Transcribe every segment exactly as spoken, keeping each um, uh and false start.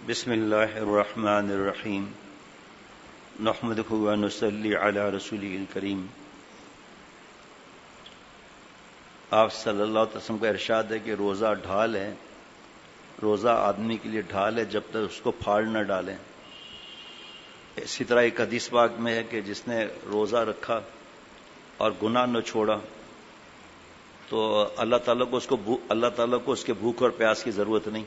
بسم اللہ الرحمن الرحیم نحمدہ و نصلی علی رسولہ الکریم. آپ صلی اللہ علیہ وسلم کا ارشاد ہے کہ روزہ ڈھال ہے، روزہ آدمی کے لیے ڈھال ہے جب تک اس کو پھاڑ نہ ڈالیں. اسی طرح ایک حدیث پاک میں ہے کہ جس نے روزہ رکھا اور گناہ نہ چھوڑا تو اللہ تعالیٰ کو اس کو اللہ تعالیٰ کو اس کے بھوک اور پیاس کی ضرورت نہیں.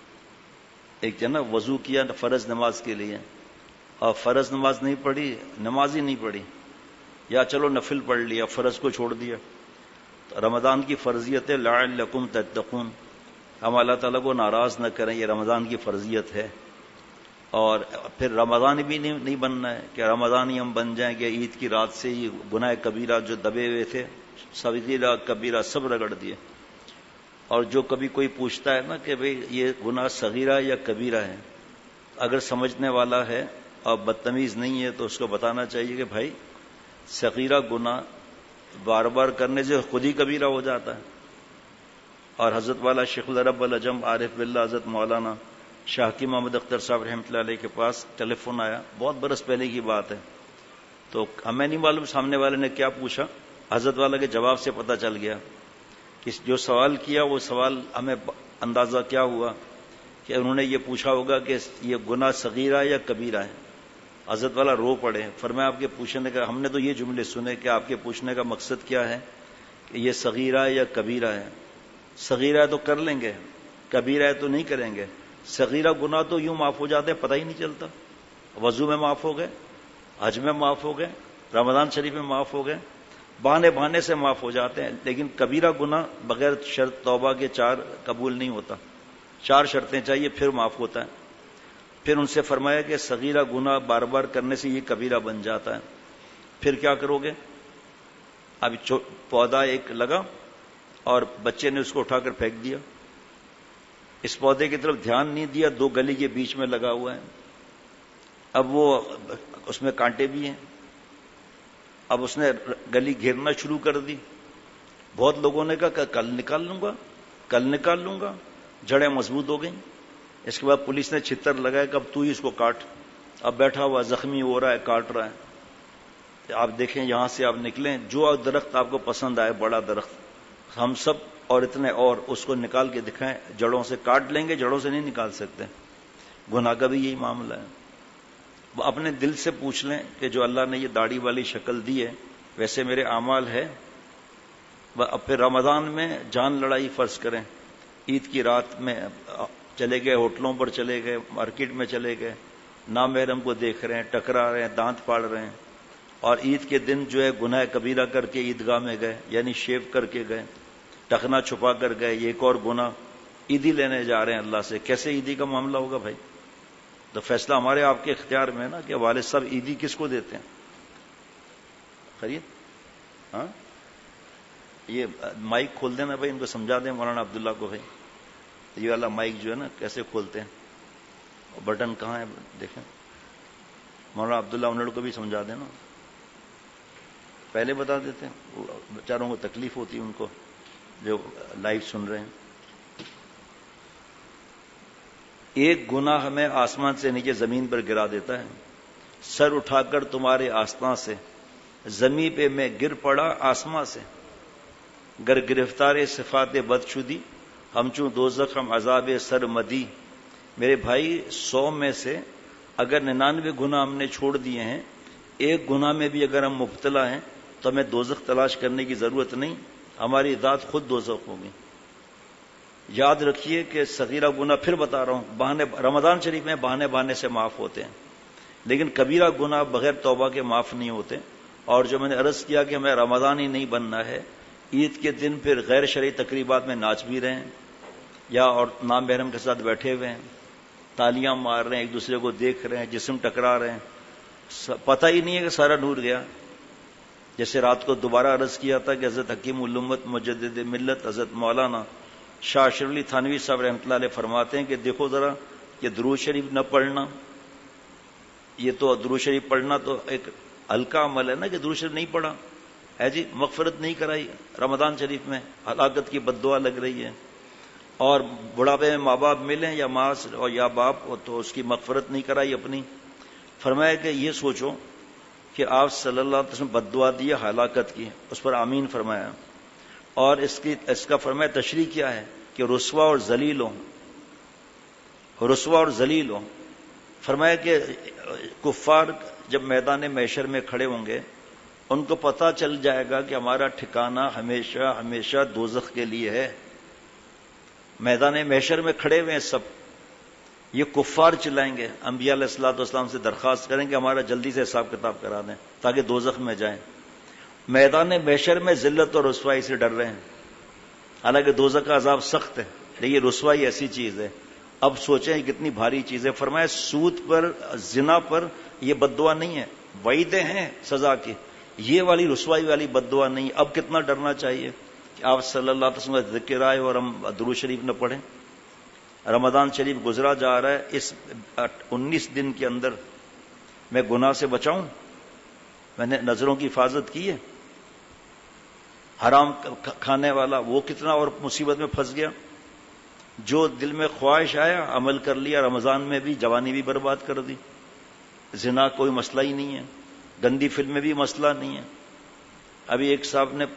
ایک جو نا وضو کیا فرض نماز کے لیے اور فرض نماز نہیں پڑھی، نماز ہی نہیں پڑھی، یا چلو نفل پڑھ لیا، فرض کو چھوڑ دیا. تو رمضان کی فرضیت ہے لعلکم تتقون، ہم اللہ تعالیٰ کو ناراض نہ کریں، یہ رمضان کی فرضیت ہے. اور پھر رمضان بھی نہیں نہیں بننا ہے کہ رمضان ہی ہم بن جائیں کہ عید کی رات سے ہی گناہ کبیرہ جو دبے ہوئے تھے صغیرہ کبیرہ سب رگڑ دیے. اور جو کبھی کوئی پوچھتا ہے نا کہ بھئی یہ گناہ صغیرہ یا کبیرہ ہے، اگر سمجھنے والا ہے اور بدتمیز نہیں ہے تو اس کو بتانا چاہیے کہ بھائی صغیرہ گناہ بار بار کرنے سے خود ہی کبیرہ ہو جاتا ہے. اور حضرت والا شیخ العرب العجم عارف باللہ حضرت مولانا شاہکی محمد اختر صاحب رحمۃ اللہ علیہ کے پاس ٹیلی فون آیا، بہت برس پہلے کی بات ہے. تو ہمیں نہیں معلوم سامنے والے نے کیا پوچھا، حضرت والا کے جواب سے پتہ چل گیا کہ جو سوال کیا وہ سوال ہمیں اندازہ کیا ہوا کہ انہوں نے یہ پوچھا ہوگا کہ یہ گناہ صغیرہ یا کبیرہ ہے. حضرت والا رو پڑے، فرمایا آپ کے پوچھنے کا ہم نے تو یہ جملے سنے کہ آپ کے پوچھنے کا مقصد کیا ہے کہ یہ صغیرہ یا کبیرہ ہے. صغیرہ ہے تو کر لیں گے، کبیرہ ہے تو نہیں کریں گے. صغیرہ گناہ تو یوں معاف ہو جاتے ہیں پتہ ہی نہیں چلتا، وضو میں معاف ہو گئے، حج میں معاف ہو گئے، رمضان شریف میں معاف ہو گئے، بہانے بہانے سے معاف ہو جاتے ہیں. لیکن کبیرہ گناہ بغیر شرط توبہ کے چار قبول نہیں ہوتا، چار شرطیں چاہیے پھر معاف ہوتا ہے. پھر ان سے فرمایا کہ صغیرہ گناہ بار بار کرنے سے یہ کبیرہ بن جاتا ہے. پھر کیا کرو گے؟ اب پودا ایک لگا اور بچے نے اس کو اٹھا کر پھینک دیا، اس پودے کی طرف دھیان نہیں دیا، دو گلی کے بیچ میں لگا ہوا ہے. اب وہ اس میں کانٹے بھی ہیں، اب اس نے گلی گھیرنا شروع کر دی. بہت لوگوں نے کہا کہ کل نکال لوں گا کل نکال لوں گا جڑیں مضبوط ہو گئیں. اس کے بعد پولیس نے چھتر لگایا کہ اب تو ہی اس کو کاٹ. اب بیٹھا ہوا زخمی ہو رہا ہے، کاٹ رہا ہے. آپ دیکھیں یہاں سے آپ نکلیں، جو درخت آپ کو پسند آئے، بڑا درخت ہم سب اور اتنے اور اس کو نکال کے دکھائیں، جڑوں سے کاٹ لیں گے، جڑوں سے نہیں نکال سکتے. گناہ کا بھی یہی معاملہ ہے. وہ اپنے دل سے پوچھ لیں کہ جو اللہ نے یہ داڑھی والی شکل دی ہے ویسے میرے اعمال ہے. اب پھر رمضان میں جان لڑائی فرض کریں، عید کی رات میں چلے گئے، ہوٹلوں پر چلے گئے، مارکیٹ میں چلے گئے، نامحرم کو دیکھ رہے ہیں، ٹکرا رہے ہیں، دانت پاڑ رہے ہیں، اور عید کے دن جو ہے گناہ کبیرہ کر کے عیدگاہ میں گئے، یعنی شیو کر کے گئے، ٹخنا چھپا کر گئے. یہ ایک اور گناہ، عیدی لینے جا رہے ہیں اللہ سے. کیسے عیدی کا معاملہ ہوگا بھائی؟ تو فیصلہ ہمارے آپ کے اختیار میں ہے نا کہ والد صاحب عیدی کس کو دیتے ہیں؟ خرید ہاں یہ مائک کھول دینا بھائی، ان کو سمجھا دیں مولانا عبداللہ کو. بھائی یہ والا مائک جو ہے نا کیسے کھولتے ہیں، بٹن کہاں ہے دیکھیں. مولانا عبداللہ انہوں کو بھی سمجھا دینا، پہلے بتا دیتے ہیں، بیچاروں کو تکلیف ہوتی ہے ان کو جو لائیو سن رہے ہیں. ایک گناہ ہمیں آسمان سے نیچے زمین پر گرا دیتا ہے. سر اٹھا کر تمہارے آستان سے زمین پہ میں گر پڑا آسمان سے. گر گرفتار صفات بد شدی ہم چوں دوزخ ہم عذاب سر مدی. میرے بھائی سو میں سے اگر ننانوے گناہ ہم نے چھوڑ دیے ہیں، ایک گناہ میں بھی اگر ہم مبتلا ہیں تو ہمیں دوزخ تلاش کرنے کی ضرورت نہیں، ہماری ذات خود دوزخ ہوگی. یاد رکھیے کہ صغیرہ گناہ پھر بتا رہا ہوں بہانے رمضان شریف میں بہانے بہانے سے معاف ہوتے ہیں، لیکن کبیرہ گناہ بغیر توبہ کے معاف نہیں ہوتے. اور جو میں نے عرض کیا کہ ہمیں رمضان ہی نہیں بننا ہے، عید کے دن پھر غیر شرعی تقریبات میں ناچ بھی رہے ہیں یا اور نام محرم کے ساتھ بیٹھے ہوئے ہیں، تالیاں مار رہے ہیں، ایک دوسرے کو دیکھ رہے ہیں، جسم ٹکرا رہے ہیں، پتہ ہی نہیں ہے کہ سارا نور گیا. جیسے رات کو دوبارہ عرض کیا تھا کہ حضرت حکیم الامت مجدد ملت حضرت مولانا شاہ اشرف علی تھانوی صاحب رحمۃ اللہ علیہ فرماتے ہیں کہ دیکھو ذرا یہ درود شریف نہ پڑھنا، یہ تو درود شریف پڑھنا تو ایک ہلکا عمل ہے نا کہ درود شریف نہیں پڑھا ہے جی، مغفرت نہیں کرائی رمضان شریف میں، ہلاکت کی بد دعا لگ رہی ہے. اور بڑھاپے میں ماں باپ ملیں یا ماں اور یا باپ تو اس کی مغفرت نہیں کرائی اپنی. فرمایا کہ یہ سوچو کہ آپ صلی اللہ علیہ وسلم بد دعا دی ہلاکت کی, اس پر آمین فرمایا. اور اس کی اس کا فرمایا تشریح کیا ہے کہ رسوا اور ذلیل ہو, رسوا اور ذلیل ہو. فرمایا کہ کفار جب میدان محشر میں کھڑے ہوں گے ان کو پتہ چل جائے گا کہ ہمارا ٹھکانہ ہمیشہ ہمیشہ دوزخ کے لیے ہے. میدان محشر میں کھڑے ہوئے ہیں سب, یہ کفار چلائیں گے, انبیاء علیہ الصلوۃ والسلام سے درخواست کریں کہ ہمارا جلدی سے حساب کتاب کرا دیں تاکہ دوزخ میں جائیں. میدان محشر میں ذلت اور رسوائی سے ڈر رہے ہیں, حالانکہ دوزخ کا عذاب سخت ہے, لیکن یہ رسوائی ایسی چیز ہے. اب سوچیں کتنی بھاری چیز ہے. فرمایا سود پر, زنا پر یہ بد دعا نہیں ہے, وعیدیں ہیں سزا کی, یہ والی رسوائی والی بد دعا نہیں. اب کتنا ڈرنا چاہیے کہ آپ صلی اللہ علیہ وسلم کا ذکر آئے اور ہم درود شریف نہ پڑھیں. رمضان شریف گزرا جا رہا ہے, اس انیس دن کے اندر میں گناہ سے بچاؤں, میں نے نظروں کی حفاظت کی ہے. حرام کھانے والا وہ کتنا اور مصیبت میں پھنس گیا. جو دل میں خواہش آیا عمل کر لیا, رمضان میں بھی جوانی بھی برباد کر دی. زنا کوئی مسئلہ ہی نہیں ہے, گندی فلمیں بھی مسئلہ نہیں ہے. ابھی ایک صاحب نے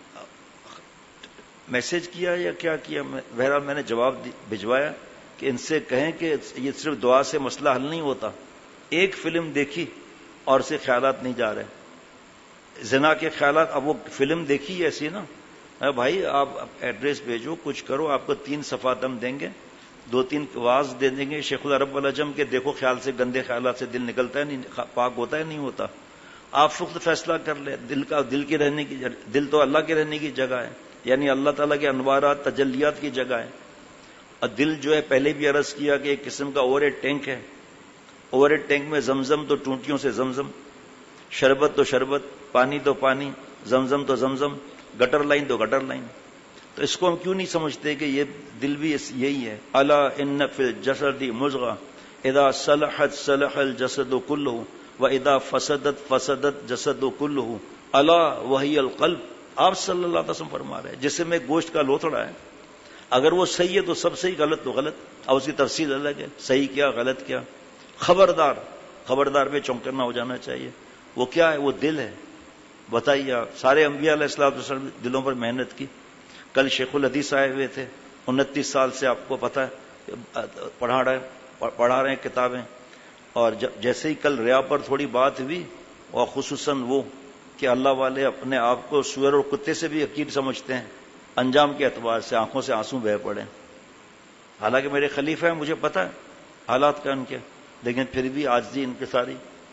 میسج کیا یا کیا کیا, بہرحال میں نے جواب بھجوایا کہ ان سے کہیں کہ یہ صرف دعا سے مسئلہ حل نہیں ہوتا. ایک فلم دیکھی اور سے خیالات نہیں جا رہے, زنا کے خیالات. اب وہ فلم دیکھی ایسی نا, بھائی آپ ایڈریس بھیجو, کچھ کرو, آپ کو تین صفحات ہم دیں گے, دو تین واز دے دیں گے شیخ العرب العجم کے, دیکھو خیال سے گندے خیالات سے دل نکلتا ہے نہیں, پاک ہوتا ہے نہیں ہوتا. آپ فقط فیصلہ کر لیں. دل کا دل کی رہنے کی, دل تو اللہ کے رہنے کی جگہ ہے, یعنی اللہ تعالیٰ کے انوارات تجلیات کی جگہ ہے. اور دل جو ہے پہلے بھی عرض کیا کہ ایک قسم کا اوور ہیڈ ٹینک ہے. اوور ہیڈ ٹینک میں زمزم تو ٹونٹیوں سے زمزم, شربت تو شربت, پانی تو پانی, زمزم تو زمزم, گٹر لائن تو گٹر لائن. تو اس کو ہم کیوں نہیں سمجھتے کہ یہ دل بھی یہی ہے. الا ان فی الجسد مضغہ اذا صلحت صلح الجسد کلہ واذا فسدت فسدت جسد کلہ الا وہی القلب. آپ صلی اللہ علیہ وسلم فرما رہے ہیں جسم میں گوشت کا لوتھڑا ہے, اگر وہ صحیح ہے تو سب صحیح, غلط تو غلط. اب اس کی تفصیل الگ ہے, صحیح کیا غلط کیا. خبردار خبردار پہ چونکنا ہو جانا چاہیے. وہ کیا ہے؟ وہ دل ہے. بتائیے آپ, سارے انبیاء علیہ الصلوۃ والسلام دلوں پر محنت کی. کل شیخ الحدیث آئے ہوئے تھے, انتیس سال سے آپ کو پتا ہے پڑھا رہے پڑھا رہے ہیں کتابیں. اور جیسے ہی کل ریا پر تھوڑی بات ہوئی, اور خصوصاً وہ کہ اللہ والے اپنے آپ کو سور اور کتے سے بھی حقیر سمجھتے ہیں, انجام کے اعتبار سے آنکھوں سے آنسو بہہ پڑے. حالانکہ میرے خلیفہ ہیں, مجھے پتا ہے حالات کا ان کے, لیکن پھر بھی عاجزی ان کی ساری.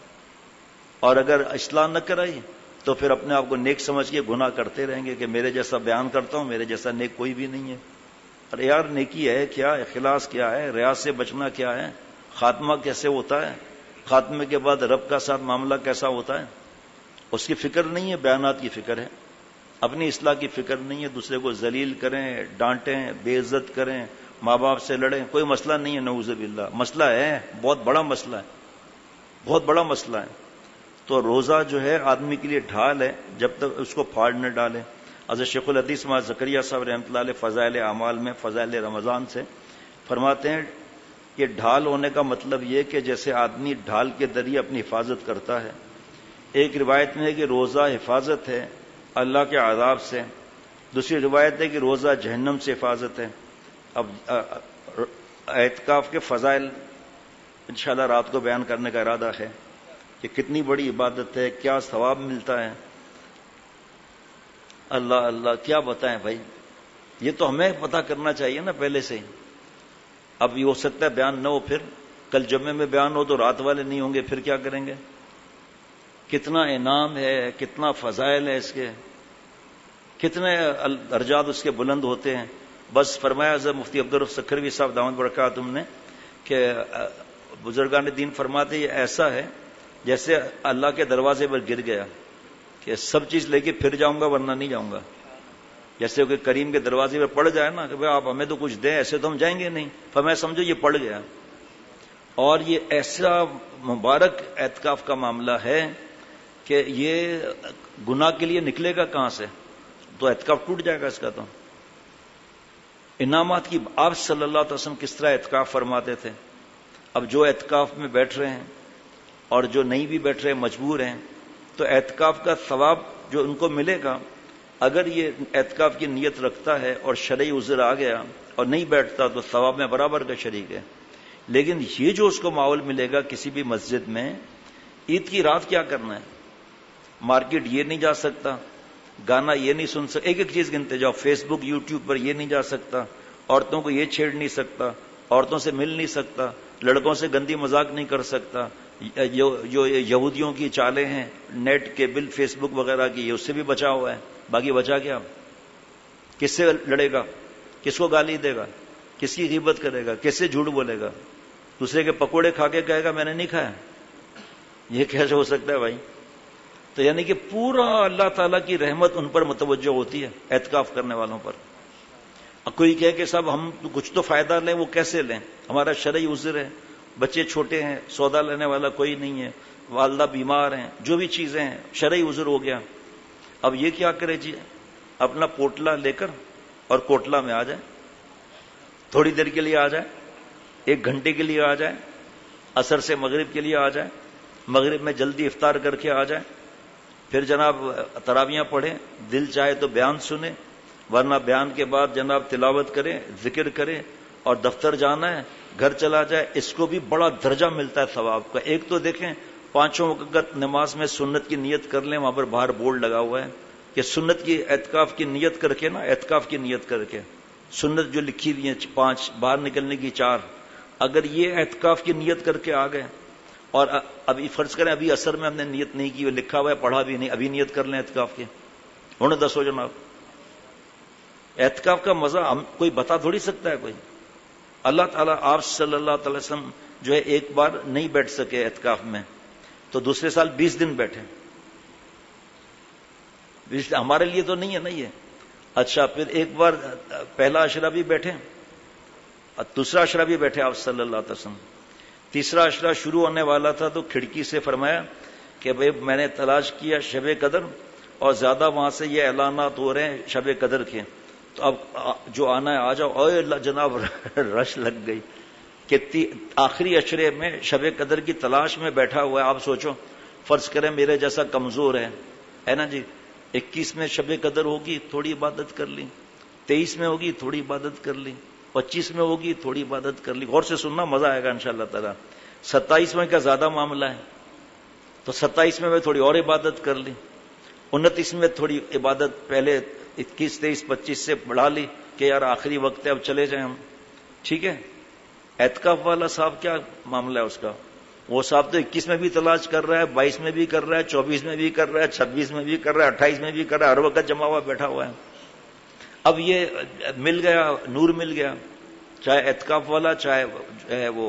اور اگر اصلاح نہ کرائی تو پھر اپنے آپ کو نیک سمجھ کے گناہ کرتے رہیں گے کہ میرے جیسا بیان کرتا ہوں, میرے جیسا نیک کوئی بھی نہیں ہے. ارے یار نیکی ہے کیا, اخلاص کیا ہے, ریاض سے بچنا کیا ہے, خاتمہ کیسے ہوتا ہے, خاتمے کے بعد رب کا ساتھ معاملہ کیسا ہوتا ہے, اس کی فکر نہیں ہے. بیانات کی فکر ہے, اپنی اصلاح کی فکر نہیں ہے. دوسرے کو ذلیل کریں, ڈانٹیں, بے عزت کریں, ماں باپ سے لڑیں, کوئی مسئلہ نہیں ہے. نعوذ باللہ مسئلہ ہے, بہت بڑا مسئلہ ہے, بہت بڑا مسئلہ ہے. تو روزہ جو ہے آدمی کے لیے ڈھال ہے جب تک اس کو پھاڑ نہ ڈالے. حضرت شیخ الحدیث مولانا زکریا صاحب رحمۃ اللہ علیہ فضائل اعمال میں فضائل رمضان سے فرماتے ہیں کہ ڈھال ہونے کا مطلب یہ کہ جیسے آدمی ڈھال کے ذریعے اپنی حفاظت کرتا ہے. ایک روایت میں ہے کہ روزہ حفاظت ہے اللہ کے عذاب سے, دوسری روایت ہے کہ روزہ جہنم سے حفاظت ہے. اب اعتکاف کے فضائل انشاءاللہ رات کو بیان کرنے کا ارادہ ہے کہ کتنی بڑی عبادت ہے, کیا ثواب ملتا ہے. اللہ اللہ کیا بتائیں بھائی, یہ تو ہمیں پتہ کرنا چاہیے نا پہلے سے. اب یہ ہو سکتا ہے بیان نہ ہو, پھر کل جمعے میں بیان ہو تو رات والے نہیں ہوں گے, پھر کیا کریں گے. کتنا انعام ہے, کتنا فضائل ہے اس کے, کتنے درجات اس کے بلند ہوتے ہیں. بس فرمایا حضرت مفتی عبدالرف سکھروی صاحب دامت برکاتہم نے کہ بزرگان دین فرماتے یہ ایسا ہے جیسے اللہ کے دروازے پر گر گیا کہ سب چیز لے کے پھر جاؤں گا ورنہ نہیں جاؤں گا. جیسے کہ کریم کے دروازے پر پڑ جائے نا کہ بھائی آپ ہمیں تو کچھ دیں, ایسے تو ہم جائیں گے نہیں. فرمایا سمجھو یہ پڑ گیا. اور یہ ایسا مبارک اعتکاف کا معاملہ ہے کہ یہ گناہ کے لیے نکلے گا کہاں سے, تو اعتکاف ٹوٹ جائے گا اس کا. تو انعامات کی آپ صلی اللہ علیہ وسلم کس طرح اعتکاف فرماتے تھے. اب جو اعتکاف میں بیٹھ رہے ہیں اور جو نہیں بھی بیٹھ رہے مجبور ہیں, تو اعتکاف کا ثواب جو ان کو ملے گا, اگر یہ اعتکاف کی نیت رکھتا ہے اور شرعی عذر آ گیا اور نہیں بیٹھتا تو ثواب میں برابر کا شریک ہے. لیکن یہ جو اس کو ماحول ملے گا کسی بھی مسجد میں, عید کی رات کیا کرنا ہے, مارکیٹ یہ نہیں جا سکتا, گانا یہ نہیں سن سکتا, ایک ایک چیز گنتے جاؤ, فیس بک یوٹیوب پر یہ نہیں جا سکتا, عورتوں کو یہ چھیڑ نہیں سکتا, عورتوں سے مل نہیں سکتا, لڑکوں سے گندی مذاق نہیں کر سکتا, جو یہودیوں کی چالیں ہیں نیٹ کیبل فیس بک وغیرہ کی, اس سے بھی بچا ہوا ہے. باقی بچا کیا, کس سے لڑے گا, کس کو گالی دے گا, کس کی غیبت کرے گا, کس سے جھوٹ بولے گا, دوسرے کے پکوڑے کھا کے کہے گا میں نے نہیں کھایا, یہ کیسے ہو سکتا ہے بھائی؟ تو یعنی کہ پورا اللہ تعالیٰ کی رحمت ان پر متوجہ ہوتی ہے اعتکاف کرنے والوں پر. اب کوئی کہے کہ صاحب ہم کچھ تو فائدہ لیں, وہ کیسے لیں, ہمارا شرعی عذر ہے, بچے چھوٹے ہیں, سودا لینے والا کوئی نہیں ہے, والدہ بیمار ہیں, جو بھی چیزیں ہیں شرعی عذر ہو گیا. اب یہ کیا کرے جی, اپنا پوٹلا لے کر اور کوٹلا میں آ جائے, تھوڑی دیر کے لیے آ جائے, ایک گھنٹے کے لیے آ جائے, عصر سے مغرب کے لیے آ جائے, مغرب میں جلدی افطار کر کے آ جائے, پھر جناب تراویاں پڑھیں, دل چاہے تو بیان سنیں, ورنہ بیان کے بعد جناب تلاوت کریں, ذکر کریں, اور دفتر جانا ہے گھر چلا جائے. اس کو بھی بڑا درجہ ملتا ہے ثواب کا. ایک تو دیکھیں پانچوں وقت نماز میں سنت کی نیت کر لیں, وہاں پر باہر بورڈ لگا ہوا ہے کہ سنت کی اعتکاف کی نیت کر کے نا, اعتکاف کی نیت کر کے, سنت جو لکھی ہوئی ہیں پانچ, باہر نکلنے کی چار, اگر یہ اعتکاف کی نیت کر کے آ گئے, اور ابھی فرض کریں ابھی اثر میں ہم نے نیت نہیں کی, وہ لکھا ہوا ہے پڑھا بھی نہیں, ابھی نیت کر لیں اعتکاف کی, انہیں دسو جناب اعتکاف کا مزہ ہم کوئی بتا تھوڑی سکتا ہے کوئی. اللہ تعالیٰ آپ صلی اللہ تعالی وسلم جو ہے ایک بار نہیں بیٹھ سکے اعتکاف میں, تو دوسرے سال بیس دن بیٹھے. ہمارے لیے تو نہیں ہے نا یہ. اچھا پھر ایک بار پہلا عشرہ بھی بیٹھے, دوسرا عشرہ بھی بیٹھے آپ صلی اللہ علیہ وسلم. تیسرا عشرہ شروع ہونے والا تھا تو کھڑکی سے فرمایا کہ بھائی میں نے تلاش کیا شب قدر, اور زیادہ وہاں سے یہ اعلانات ہو رہے ہیں شب قدر کے, تو اب جو آنا ہے آ جاؤ. اوے اللہ جناب رش لگ گئی کہ آخری عشرے میں شب قدر کی تلاش میں بیٹھا ہوا ہے. آپ سوچو, فرض کریں میرے جیسا کمزور ہے ہے نا جی, اکیس میں شب قدر ہوگی تھوڑی عبادت کر لی, تیئیس میں ہوگی تھوڑی عبادت کر لی, پچیس میں ہوگی تھوڑی عبادت کر لی. غور سے سننا مزہ آئے گا انشاءاللہ تعالی. ستائیس میں کا زیادہ معاملہ ہے تو ستائیس میں میں تھوڑی اور عبادت کر لی, انتیس میں تھوڑی عبادت پہلے اکیس تیئیس پچیس سے بڑھا لی کہ یار آخری وقت ہے اب چلے جائیں ہم. ٹھیک ہے, اعتکاف والا صاحب کیا معاملہ ہے اس کا, وہ صاحب تو اکیس میں بھی تلاش کر رہا ہے, بائیس میں بھی کر رہا ہے, چوبیس میں بھی کر رہا ہے, چھبیس میں بھی کر رہا ہے, اٹھائیس میں بھی کر رہا ہے, ہر وقت جمع ہوا بیٹھا ہوا ہے. اب یہ مل گیا, نور مل گیا, چاہے اعتکاف والا چاہے وہ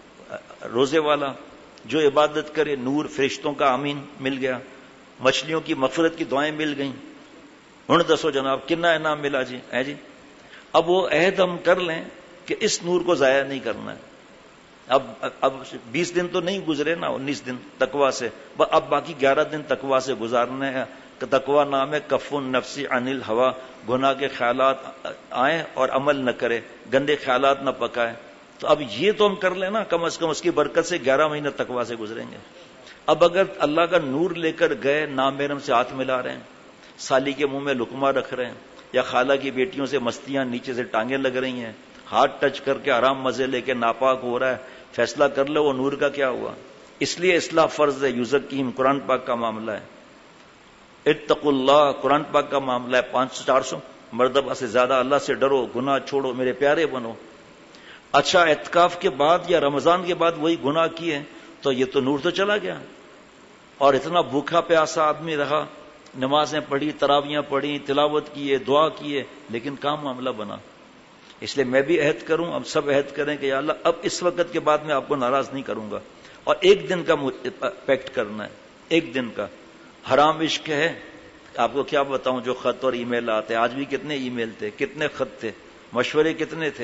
روزے والا, جو عبادت کرے نور, فرشتوں کا آمین مل گیا, مچھلیوں کی مغفرت کی دعائیں مل گئیں. ہن دسو جناب کنا انعام ملا جی ہے جی. اب وہ عہد ہم کر لیں کہ اس نور کو ضائع نہیں کرنا ہے. اب اب بیس دن تو نہیں گزرے نا, انیس دن تقویٰ سے, اب باقی گیارہ دن تقویٰ سے گزارنے ہیں. تقویٰ نام ہے کف النفس عن الہوا, گناہ کے خیالات آئیں اور عمل نہ کرے, گندے خیالات نہ پکائے. تو اب یہ تو ہم کر لیں نا, کم از کم اس کی برکت سے گیارہ مہینے تقویٰ سے گزریں گے. اب اگر اللہ کا نور لے کر گئے, نامحرم سے ہاتھ ملا رہے ہیں, سالی کے منہ میں لقمہ رکھ رہے ہیں, یا خالہ کی بیٹیوں سے مستیاں نیچے سے ٹانگیں لگ رہی ہیں, ہاتھ ٹچ کر کے آرام مزے لے کے ناپاک ہو رہا ہے, فیصلہ کر لو وہ نور کا کیا ہوا. اس لیے اصلاح فرض ہے. یزکیہم قرآن پاک کا معاملہ ہے. اتقوا اللہ قرآن پاک کا معاملہ ہے. پانچ سو چار سو مرتبہ سے زیادہ اللہ سے ڈرو, گناہ چھوڑو, میرے پیارے بنو. اچھا اعتکاف کے بعد یا رمضان کے بعد وہی گناہ کیے تو یہ تو نور تو چلا گیا, اور اتنا بھوکا پیاسا آدمی رہا, نمازیں پڑھی, تراویاں پڑھی, تلاوت کیے, دعا کیے, لیکن کام معاملہ بنا. اس لیے میں بھی عہد کروں, اب سب عہد کریں کہ یا اللہ اب اس وقت کے بعد میں آپ کو ناراض نہیں کروں گا. اور ایک دن کا پیکٹ کرنا ہے, ایک دن کا. حرام عشق ہے, آپ کو کیا بتاؤں, جو خط اور ای میل آتے, آج بھی کتنے ای میل تھے, کتنے خط تھے, مشورے کتنے تھے.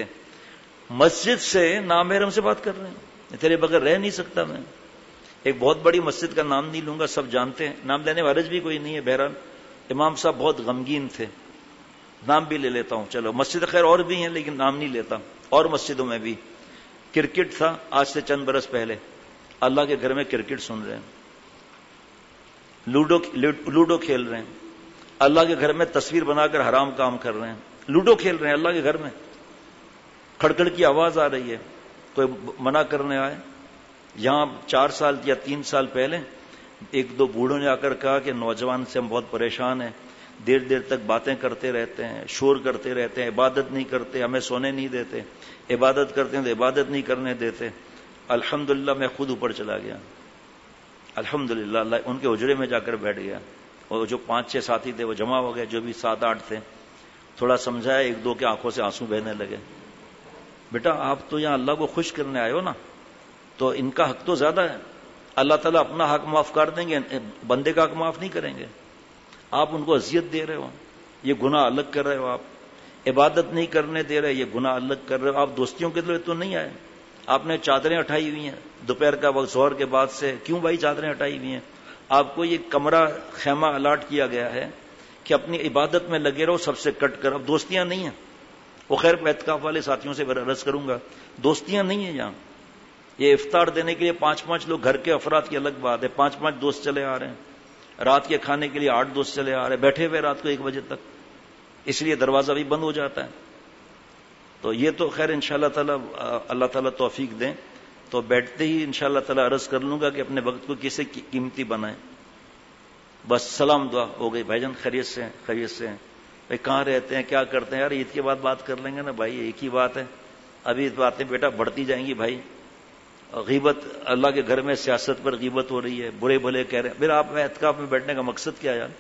مسجد سے نامحرم سے بات کر رہے ہیں, تیرے بغیر رہ نہیں سکتا میں. ایک بہت بڑی مسجد کا نام نہیں لوں گا, سب جانتے ہیں, نام لینے والے بھی کوئی نہیں ہے. بہرحال امام صاحب بہت غمگین تھے, نام بھی لے لیتا ہوں، چلو مسجد خیر اور بھی ہیں لیکن نام نہیں لیتا، اور مسجدوں میں بھی کرکٹ تھا آج سے چند برس پہلے، اللہ کے گھر میں کرکٹ سن رہے ہیں، لوڈو لوڈو کھیل رہے ہیں، اللہ کے گھر میں تصویر بنا کر حرام کام کر رہے ہیں، لوڈو کھیل رہے ہیں اللہ کے گھر میں، کھڑکڑ کی آواز آ رہی ہے، کوئی منع کرنے آئے۔ یہاں چار سال یا تین سال پہلے ایک دو بوڑھوں نے آ کر کہا کہ نوجوان سے ہم بہت پریشان ہیں، دیر دیر تک باتیں کرتے رہتے ہیں، شور کرتے رہتے ہیں، عبادت نہیں کرتے، ہمیں سونے نہیں دیتے، عبادت کرتے ہیں تو عبادت نہیں کرنے دیتے۔ الحمدللہ میں خود اوپر چلا گیا، الحمدللہ اللہ ان کے حجرے میں جا کر بیٹھ گیا، اور جو پانچ چھ ساتھی تھے وہ جمع ہو گئے، جو بھی سات آٹھ تھے، تھوڑا سمجھایا، ایک دو کے آنکھوں سے آنسو بہنے لگے۔ بیٹا آپ تو یہاں اللہ کو خوش کرنے آئے ہو نا، تو ان کا حق تو زیادہ ہے، اللہ تعالیٰ اپنا حق معاف کر دیں گے، بندے کا حق معاف نہیں کریں گے۔ آپ ان کو اذیت دے رہے ہو، یہ گناہ الگ کر رہے ہو، آپ عبادت نہیں کرنے دے رہے، یہ گناہ الگ کر رہے ہو۔ آپ دوستیوں کے لیے تو نہیں آئے، آپ نے چادریں اٹھائی ہوئی ہیں دوپہر کا وقت ظہر کے بعد سے، کیوں بھائی چادریں اٹھائی ہوئی ہیں؟ آپ کو یہ کمرہ خیمہ الاٹ کیا گیا ہے کہ اپنی عبادت میں لگے رہو سب سے کٹ کر، اب دوستیاں نہیں ہیں۔ وہ خیر اعتکاف والے ساتھیوں سے عرض کروں گا، دوستیاں نہیں ہیں یہاں۔ یہ افطار دینے کے لیے پانچ پانچ لوگ، گھر کے افراد کی الگ بات ہے، پانچ پانچ دوست چلے آ رہے ہیں، رات کے کھانے کے لیے آٹھ دوست چلے آ رہے ہیں، بیٹھے ہوئے رات کو ایک بجے تک، اس لیے دروازہ بھی بند ہو جاتا ہے۔ تو یہ تو خیر انشاءاللہ تعالیٰ اللہ تعالیٰ توفیق دیں، تو بیٹھتے ہی انشاءاللہ تعالیٰ عرض کر لوں گا کہ اپنے وقت کو کیسے قیمتی بنائیں۔ بس سلام دعا ہو گئی، بھائی جان خیریت سے ہیں؟ خیریت سے ہیں بھائی، کہاں رہتے ہیں، کیا کرتے ہیں؟ یار عید کے بعد بات کر لیں گے نا بھائی، ایک ہی بات ہے، ابھی باتیں بیٹا بڑھتی جائیں گی بھائی۔ غیبت، اللہ کے گھر میں سیاست پر غیبت ہو رہی ہے، برے بھلے کہہ رہے ہیں، پھر آپ اعتکاف میں بیٹھنے کا مقصد کیا ہے یار؟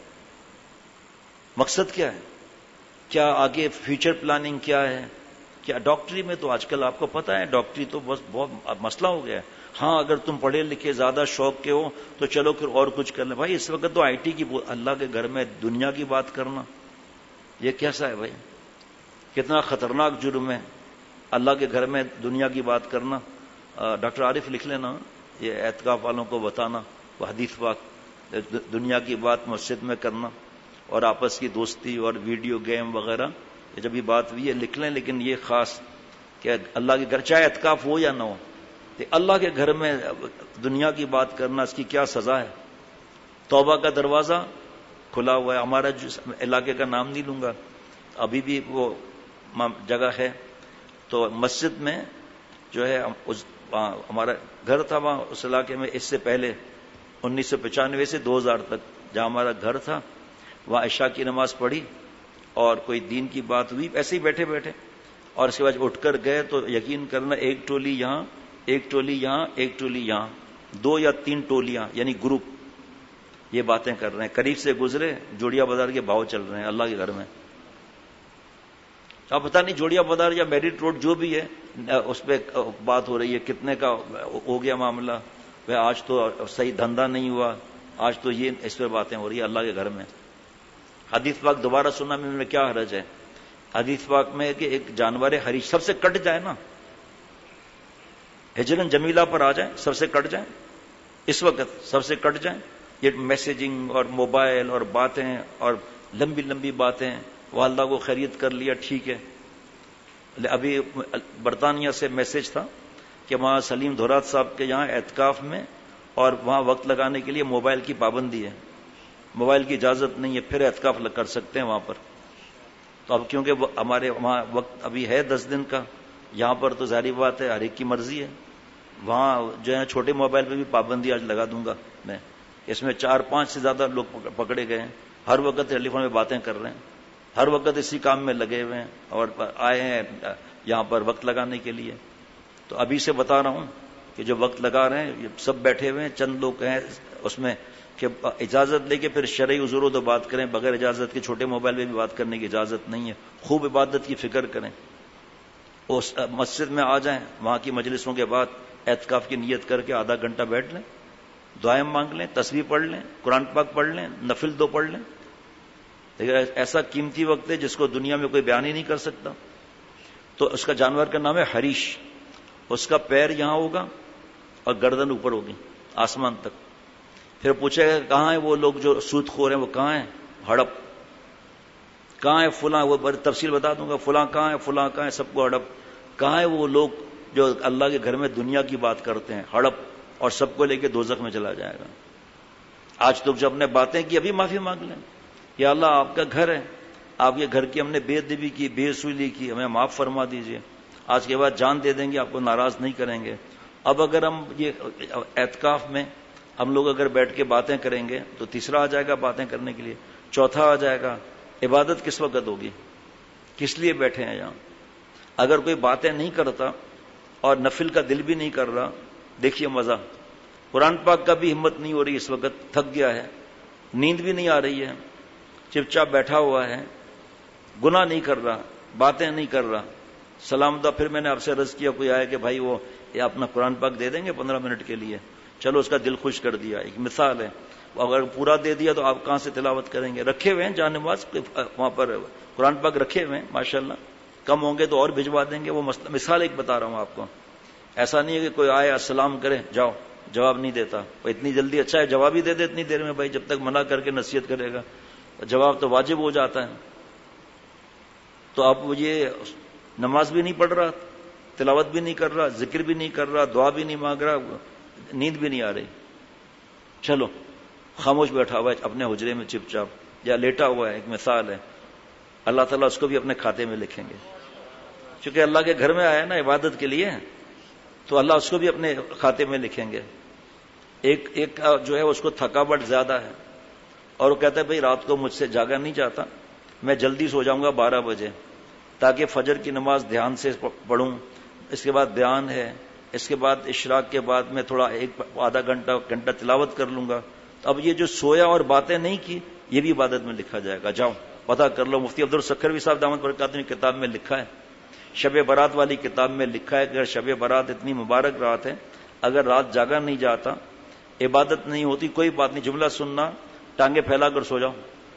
مقصد کیا ہے؟ کیا آگے فیوچر پلاننگ کیا ہے؟ کیا ڈاکٹری میں تو آج کل آپ کو پتا ہے، ڈاکٹری تو بس بہت مسئلہ ہو گیا ہے۔ ہاں اگر تم پڑھے لکھے زیادہ شوق کے ہو تو چلو پھر اور کچھ کر لیں بھائی، اس وقت تو آئی ٹی کی، اللہ کے گھر میں دنیا کی بات کرنا یہ کیسا ہے بھائی؟ کتنا خطرناک جرم ہے اللہ کے گھر میں دنیا کی بات کرنا۔ ڈاکٹر عارف لکھ لینا، یہ اعتکاف والوں کو بتانا، وہ حدیث پاک، دنیا کی بات مسجد میں کرنا اور آپس کی دوستی اور ویڈیو گیم وغیرہ، یہ جب یہ بات ہوئی ہے لکھ لیں، لیکن یہ خاص کہ اللہ کے گھر چاہے اعتکاف ہو یا نہ ہو، کہ اللہ کے گھر میں دنیا کی بات کرنا اس کی کیا سزا ہے؟ توبہ کا دروازہ کھلا ہوا ہے۔ ہمارا علاقے کا نام نہیں لوں گا، ابھی بھی وہ جگہ ہے، تو مسجد میں جو ہے اس ہمارا گھر تھا، وہاں اس علاقے میں اس سے پہلے انیس سو پچانوے سے دو ہزار تک جہاں ہمارا گھر تھا، وہاں عشاء کی نماز پڑھی اور کوئی دین کی بات ہوئی، ایسے ہی بیٹھے بیٹھے، اور اس کے بعد اٹھ کر گئے تو یقین کرنا ایک ٹولی یہاں، ایک ٹولی یہاں، ایک ٹولی یہاں، دو یا تین ٹولیاں یعنی گروپ یہ باتیں کر رہے ہیں۔ قریب سے گزرے، جوڑیا بازار کے بھاؤ چل رہے ہیں اللہ کے گھر میں۔ اب پتہ نہیں جوڑیا بازار یا میرٹ روڈ جو بھی ہے اس پہ بات ہو رہی ہے، کتنے کا ہو گیا معاملہ، وہ آج تو صحیح دھندا نہیں ہوا، آج تو یہ اس پہ باتیں ہو رہی ہے اللہ کے گھر میں۔ حدیث پاک دوبارہ سننا میں کیا حرج ہے؟ حدیث پاک میں کہ ایک جانور حریش سب سے کٹ جائے نا، ہجرن جمیلہ پر آ جائیں، سب سے کٹ جائیں، اس وقت سب سے کٹ جائیں، یہ میسیجنگ اور موبائل اور باتیں اور لمبی لمبی باتیں، وہ اللہ کو خیریت کر لیا ٹھیک ہے۔ ابھی برطانیہ سے میسج تھا کہ وہاں سلیم دھورات صاحب کے یہاں اعتکاف میں اور وہاں وقت لگانے کے لیے موبائل کی پابندی ہے، موبائل کی اجازت نہیں ہے، پھر اعتکاف کر سکتے ہیں وہاں پر۔ تو اب کیونکہ ہمارے وہاں وقت ابھی ہے دس دن کا، یہاں پر تو ظاہری بات ہے ہر ایک کی مرضی ہے، وہاں جو ہے چھوٹے موبائل پہ بھی پابندی آج لگا دوں گا میں۔ اس میں چار پانچ سے زیادہ لوگ پکڑے گئے ہیں، ہر وقت ٹیلی فون میں باتیں کر رہے ہیں، ہر وقت اسی کام میں لگے ہوئے ہیں اور آئے ہیں یہاں پر وقت لگانے کے لیے۔ تو ابھی سے بتا رہا ہوں کہ جو وقت لگا رہے ہیں یہ سب بیٹھے ہوئے ہیں، چند لوگ ہیں اس میں کہ اجازت لے کے پھر شرعی حضور و تو بات کریں، بغیر اجازت کے چھوٹے موبائل میں بھی بات کرنے کی اجازت نہیں ہے۔ خوب عبادت کی فکر کریں، اس مسجد میں آ جائیں، وہاں کی مجلسوں کے بعد اعتکاف کی نیت کر کے آدھا گھنٹہ بیٹھ لیں، دعائیں مانگ لیں، تسبیح پڑھ لیں، قرآن پاک پڑھ لیں، نفل دو پڑھ لیں۔ لیکن ایسا قیمتی وقت ہے جس کو دنیا میں کوئی بیان ہی نہیں کر سکتا۔ تو اس کا جانور کا نام ہے حریش، اس کا پیر یہاں ہوگا اور گردن اوپر ہوگی آسمان تک۔ پھر پوچھے گا کہاں ہیں وہ لوگ جو سود خور ہیں، وہ کہاں ہیں؟ ہڑپ، کہاں ہے فلاں، وہ تفصیل بتا دوں گا، فلاں کہاں ہے، فلاں کہاں ہے، سب کو ہڑپ. کہاں ہے وہ لوگ جو اللہ کے گھر میں دنیا کی بات کرتے ہیں، ہڑپ، اور سب کو لے کے دوزخ میں چلا جائے گا. آج تو جب نے باتیں کی ابھی معافی مانگ لیں، یا اللہ آپ کا گھر ہے، آپ کے گھر کی ہم نے بے ادبی کی، بے اصولی کی، ہمیں معاف فرما دیجئے. آج کے بعد جان دے دیں گے، آپ کو ناراض نہیں کریں گے. اب اگر ہم یہ اعتکاف میں ہم لوگ اگر بیٹھ کے باتیں کریں گے تو تیسرا آ جائے گا باتیں کرنے کے لیے، چوتھا آ جائے گا عبادت کس وقت ہوگی، کس لیے بیٹھے ہیں یہاں. اگر کوئی باتیں نہیں کرتا اور نفل کا دل بھی نہیں کر رہا، دیکھیے مزہ. قرآن پاک کا بھی ہمت نہیں ہو رہی اس وقت، تھک گیا ہے، نیند بھی نہیں آ رہی ہے، چپ چاپ بیٹھا ہوا ہے، گناہ نہیں کر رہا، باتیں نہیں کر رہا. سلام دا پھر میں نے آپ سے عرض کیا، کوئی آیا کہ بھائی وہ یہ اپنا قرآن پاک دے دیں گے پندرہ منٹ کے لیے، چلو اس کا دل خوش کر دیا. ایک مثال ہے. اگر پورا دے دیا تو آپ کہاں سے تلاوت کریں گے؟ رکھے ہوئے ہیں جان نماز وہاں پر قرآن پاک رکھے ہوئے ہیں ماشاءاللہ، کم ہوں گے تو اور بھجوا دیں گے. وہ مثال ایک بتا رہا ہوں آپ کو. ایسا نہیں ہے کہ کوئی آئے السلام کرے جاؤ، جواب نہیں دیتا. وہ اتنی جلدی اچھا ہے جواب ہی دے دے اتنی دیر میں، بھائی جب تک منع کر کے نصیحت کرے گا جواب تو واجب ہو جاتا ہے. تو اب یہ نماز بھی نہیں پڑھ رہا، تلاوت بھی نہیں کر رہا، ذکر بھی نہیں کر رہا، دعا بھی نہیں مانگ رہا، نیند بھی نہیں آ رہی. چلو خاموش بیٹھا ہوا ہے اپنے حجرے میں چپ چاپ، یا لیٹا ہوا ہے، ایک مثال ہے. اللہ تعالیٰ اس کو بھی اپنے کھاتے میں لکھیں گے. چونکہ اللہ کے گھر میں آیا نا عبادت کے لیے، تو اللہ اس کو بھی اپنے کھاتے میں لکھیں گے. ایک ایک جو ہے اس کو تھکاوٹ زیادہ ہے اور وہ کہتا ہے بھائی رات کو مجھ سے جاگا نہیں جاتا، میں جلدی سو جاؤں گا بارہ بجے تاکہ فجر کی نماز دھیان سے پڑھوں، اس کے بعد بیان ہے، اس کے بعد اشراق کے بعد میں تھوڑا ایک آدھا گھنٹہ گھنٹہ تلاوت کر لوں گا. اب یہ جو سویا اور باتیں نہیں کی یہ بھی عبادت میں لکھا جائے گا. جاؤ پتہ کر لو. مفتی عبدالسکھروی صاحب دامت برکاتہ کی کتاب میں لکھا ہے، شب برات والی کتاب میں لکھا ہے کہ اگر شب برات اتنی مبارک رات ہے، اگر رات جاگا نہیں جاتا، عبادت نہیں ہوتی، کوئی بات نہیں، جملہ سننا، ٹانگیں پھیلا کر سو جاؤ.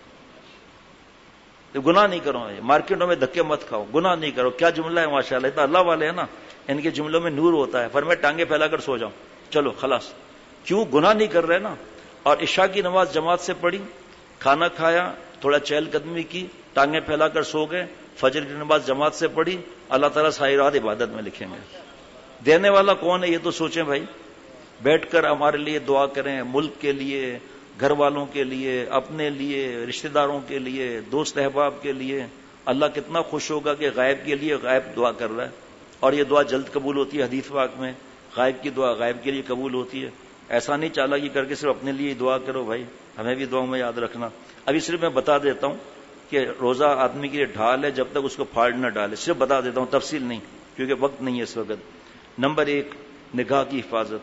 گناہ نہیں کرو، مارکیٹوں میں دھکے مت کھاؤ، گناہ نہیں کرو. کیا جملہ ہے ماشاءاللہ، اتنا اللہ والے ہیں نا، ان کے جملوں میں نور ہوتا ہے. فرمایا ٹانگیں پھیلا کر سو جاؤ، چلو خلاص. کیوں؟ گناہ نہیں کر رہے نا. اور عشاء کی نماز جماعت سے پڑھی، کھانا کھایا، تھوڑا چہل قدمی کی، ٹانگیں پھیلا کر سو گئے، فجر کی نماز جماعت سے پڑھی، اللہ تعالیٰ ساری رات عبادت میں لکھیں گے. دینے والا کون ہے یہ تو سوچیں بھائی. بیٹھ کر ہمارے لیے دعا کریں، ملک کے لیے، گھر والوں کے لیے، اپنے لیے، رشتہ داروں کے لیے، دوست احباب کے لیے. اللہ کتنا خوش ہوگا کہ غائب کے لیے غائب دعا کر رہا ہے، اور یہ دعا جلد قبول ہوتی ہے. حدیث پاک میں غائب کی دعا غائب کے لیے قبول ہوتی ہے. ایسا نہیں چالاکی کر کے صرف اپنے لیے دعا کرو بھائی، ہمیں بھی دعاؤں میں یاد رکھنا. ابھی صرف میں بتا دیتا ہوں کہ روزہ آدمی کے لیے ڈھال ہے جب تک اس کو پھاڑ نہ ڈالے. صرف بتا دیتا ہوں، تفصیل نہیں کیونکہ وقت نہیں ہے اس وقت. نمبر ایک، نگاہ کی حفاظت.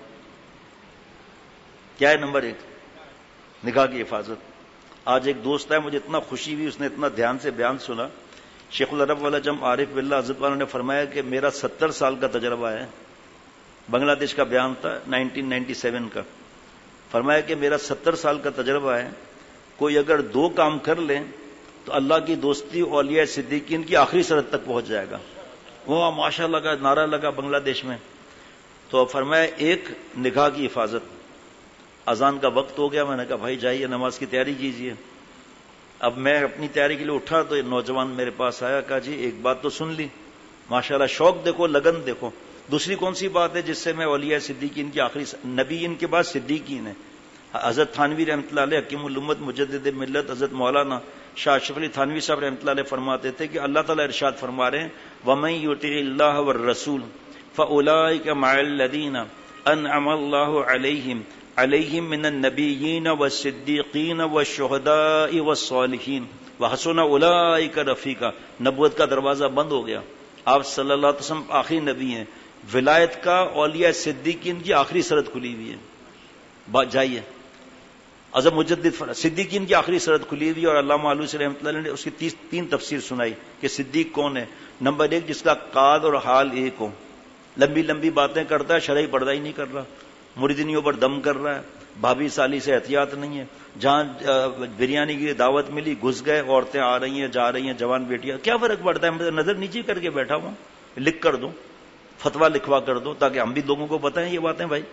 کیا ہے نمبر ایک؟ نگاہ کی حفاظت. آج ایک دوست ہے، مجھے اتنا خوشی ہوئی، اس نے اتنا دھیان سے بیان سنا. شیخ العرب والعجم عارف باللہ حضرت والا نے فرمایا کہ میرا ستر سال کا تجربہ ہے. بنگلہ دیش کا بیان تھا نائنٹین نائنٹی سیون کا. فرمایا کہ میرا ستر سال کا تجربہ ہے، کوئی اگر دو کام کر لے تو اللہ کی دوستی اولیاء صدیقین کی آخری سرحد تک پہنچ جائے گا. وہ ماشاء اللہ کا نعرہ لگا بنگلہ دیش میں. تو فرمایا ایک، نگاہ کی حفاظت. اذان کا وقت ہو گیا، میں نے کہا بھائی جائیے نماز کی تیاری کیجیے. اب میں اپنی تیاری کے لیے اٹھا تو نوجوان میرے پاس آیا، کہا جی ایک بات تو سن لی، ماشاءاللہ شوق دیکھو، لگن دیکھو. دوسری کون سی بات ہے جس سے میں اولیاء صدیقین کی آخری س... نبی ان کے بعد صدیقین ہیں. حضرت تھانوی رحمۃ اللہ علیہ حکیم الامت مجدد ملت حضرت مولانا شاہ اشرف علی تھانوی صاحب رحمۃ اللہ علیہ فرماتے تھے کہ اللہ تعالیٰ ارشاد فرما رہے ہیں وَمَن يُطِعِ اللَّهَ وَالرَّسُولَ فَأُولَٰئِكَ مَعَ الَّذِينَ أَنْعَمَ اللَّهُ عَلَيْهِمْ عَلَيْهِمْ مِنَ النَّبِيِّينَ وَالصِّدِّيقِينَ وَالشُّهَدَاءِ وَالصَّالِحِينَ وَحَسُنَ أُولَٰئِكَ رَفِيقًا. نبوت کا دروازہ بند ہو گیا، آپ صلی اللہ علیہ وسلم آخری نبی ہیں. ولایت کا اولیاء صدیقین کی آخری سرحد کھلی ہوئی ہے. جائیے اعظم مجدد صدیقین کی آخری سرحد کھلی ہوئی، اور علامہ آلوسی رحمۃ اللہ نے اس کی تیس تین تفسیر سنائی کہ صدیق کون ہے. نمبر ایک، جس کا قاد اور حال ایک ہو، لمبی لمبی باتیں کرتا ہے، شرعی پردہ ہی نہیں کر رہا، مریدنیوں پر دم کر رہا ہے، بھابھی سالی سے احتیاط نہیں ہے، جہاں بریانی کی دعوت ملی گھس گئے، عورتیں آ رہی ہیں جا رہی ہیں، جوان بیٹیاں، کیا فرق پڑتا ہے، میں نظر نیچے کر کے بیٹھا ہوں، لکھ کر دو، فتویٰ لکھوا کر دو تاکہ ہم بھی لوگوں کو بتائیں یہ باتیں. بھائی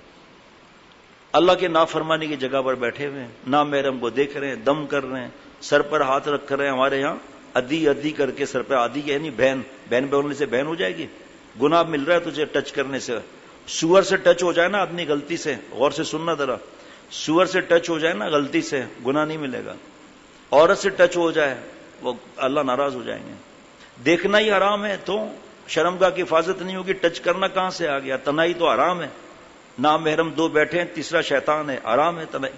اللہ کے نافرمانی کی جگہ پر بیٹھے ہوئے ہیں، نامحرم کو دیکھ رہے ہیں، دم کر رہے ہیں، سر پر ہاتھ رکھ کر رہے ہیں. ہمارے یہاں ادی ادی کر کے سر پہ آدھی یعنی بہن بہن بولنے سے بہن ہو جائے گی؟ گناہ مل رہا ہے تجھے ٹچ کرنے سے. سور سے ٹچ ہو جائے نا آدمی غلطی سے, غور سے سننا ذرا, سور سے ٹچ ہو جائے نا غلطی سے, گناہ نہیں ملے گا. عورت سے ٹچ ہو جائے وہ اللہ ناراض ہو جائیں گے. دیکھنا ہی حرام ہے تو شرمگاہ کی حفاظت نہیں ہوگی. ٹچ کرنا کہاں سے آ گیا؟ تنائی تو حرام ہے. نامحرم دو بیٹھے ہیں, تیسرا شیطان ہے, حرام ہے تنائی.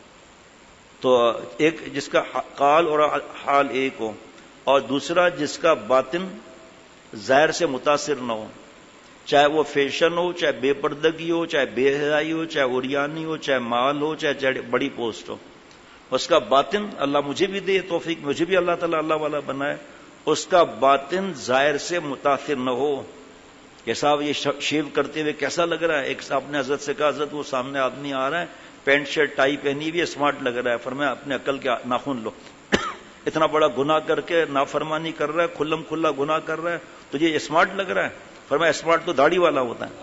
تو ایک جس کا قال اور حال ایک ہو, اور دوسرا جس کا باطن ظاہر سے متاثر نہ ہو, چاہے وہ فیشن ہو, چاہے بے پردگی ہو, چاہے بے حیائی ہو, چاہے اوریانی ہو, چاہے مال ہو, چاہے بڑی پوسٹ ہو, اس کا باطن, اللہ مجھے بھی دے توفیق, مجھے بھی اللہ تعالیٰ اللہ والا بنائے, اس کا باطن ظاہر سے متاثر نہ ہو. کہ صاحب یہ شیو کرتے ہوئے کیسا لگ رہا ہے؟ ایک صاحب نے حضرت سے کہا, حضرت وہ سامنے آدمی آ رہا ہے, پینٹ شرٹ ٹائی پہنی ہوئی ہے, اسمارٹ لگ رہا ہے. فرمایا اپنے عقل کے ناخن لو. اتنا بڑا گناہ کر کے نافرمانی کر رہا ہے, کھلم کھلا گناہ کر رہا ہے, تجھے یہ اسمارٹ لگ رہا ہے؟ فرمایا اسمارٹ تو داڑھی والا ہوتا ہے.